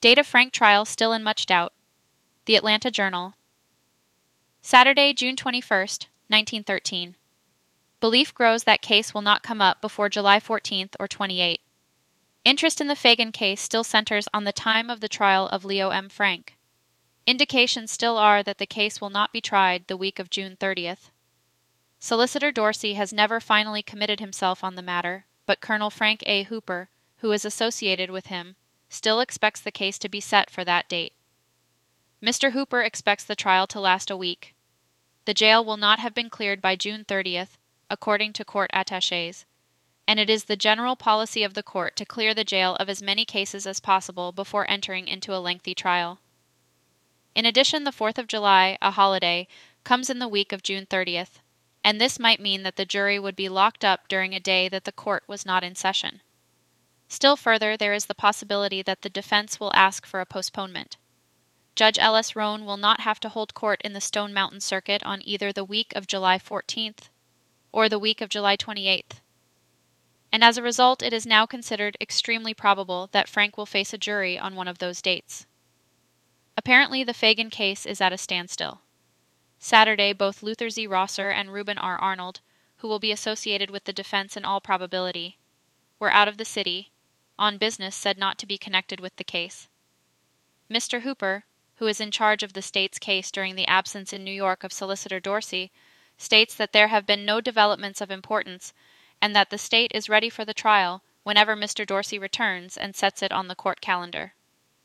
Date of Frank trial still in much doubt. The Atlanta Journal. Saturday, June 21st, 1913. Belief grows that case will not come up before July 14th or 28th. Interest in the Fagan case still centers on the time of the trial of Leo M. Frank. Indications still are that the case will not be tried the week of June 30th. Solicitor Dorsey has never finally committed himself on the matter, but Colonel Frank A. Hooper, who is associated with him, still expects the case to be set for that date. Mr. Hooper expects the trial to last a week. The jail will not have been cleared by June 30th, according to court attachés, and it is the general policy of the court to clear the jail of as many cases as possible before entering into a lengthy trial. In addition, the 4th of July, a holiday, comes in the week of June 30th, and this might mean that the jury would be locked up during a day that the court was not in session. Still further, there is the possibility that the defense will ask for a postponement. Judge Ellis Rohn will not have to hold court in the Stone Mountain Circuit on either the week of July 14th or the week of July 28th. And as a result, it is now considered extremely probable that Frank will face a jury on one of those dates. Apparently, the Fagan case is at a standstill. Saturday, both Luther Z. Rosser and Reuben R. Arnold, who will be associated with the defense in all probability, were out of the city, on business said not to be connected with the case. Mr. Hooper, who is in charge of the state's case during the absence in New York of Solicitor Dorsey, states that there have been no developments of importance and that the state is ready for the trial whenever Mr. Dorsey returns and sets it on the court calendar.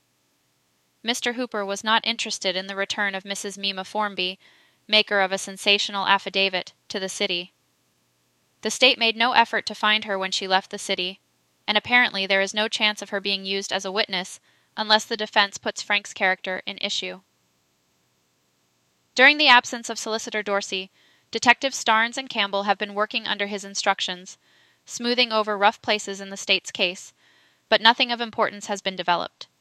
Mr. Hooper was not interested in the return of Mrs. Mima Formby, maker of a sensational affidavit, to the city. The state made no effort to find her when she left the city, and apparently there is no chance of her being used as a witness unless the defense puts Frank's character in issue. During the absence of Solicitor Dorsey, Detectives Starnes and Campbell have been working under his instructions, smoothing over rough places in the state's case, but nothing of importance has been developed.